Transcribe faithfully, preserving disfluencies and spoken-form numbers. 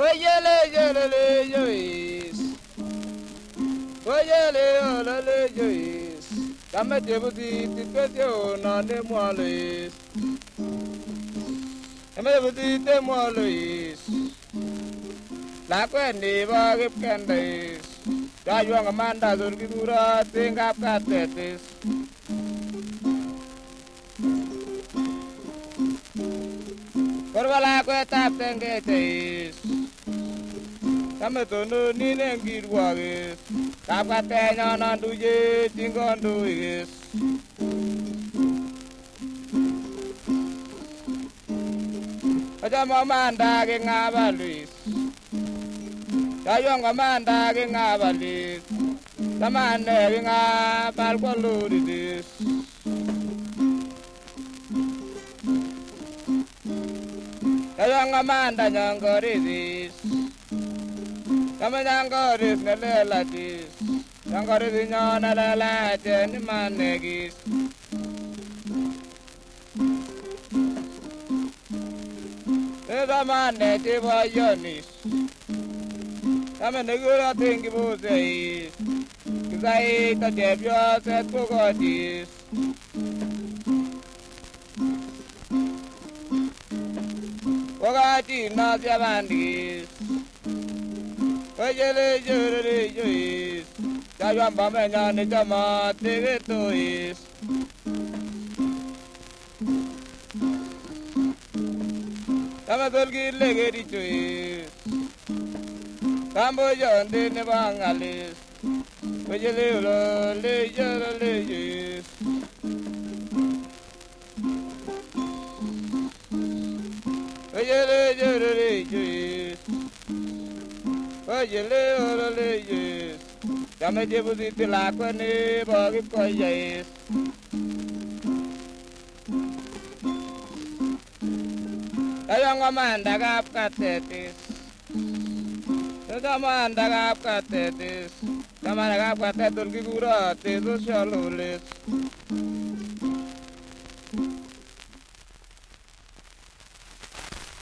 Oyele yele yois. Oyele yele yois. Kame debuti tiketio na ne moalois. Kame debuti te moalois. La kwendi ba kip kendis. Jayuang amanda surgi dura tingkap katetis. Korwala kwe tap tengetis. Kame tonu ni nengir wagis. Kap katenya nanduje tingondo igis. Aja mamanda ke ngabalis. Jayuang amanda ke ngabalis. Tamane ke ngabal koludis. Kayang amanda nyangkoris, kami nyangkoris nelelatis, nyangkoris nyona lelatis ni manegis. Neda mane ciboyonis, kami negara tinggi buseis, kisai tajebyo set pukodis. Wakati nasya bandis, kajele jere jois, kajam bamenya ni jama tegetois. Kama tolgi legeri jois, kambo jonde ne bangalis, kajele ulo le jere le jois. Oyele yele yus, oyele oyele yus. Kame debuti tilakwe ni bagi koyes. Kayang amanda kap katetis, kayang amanda kap katetis. Kamana kap katetul kikura tetus shalulis.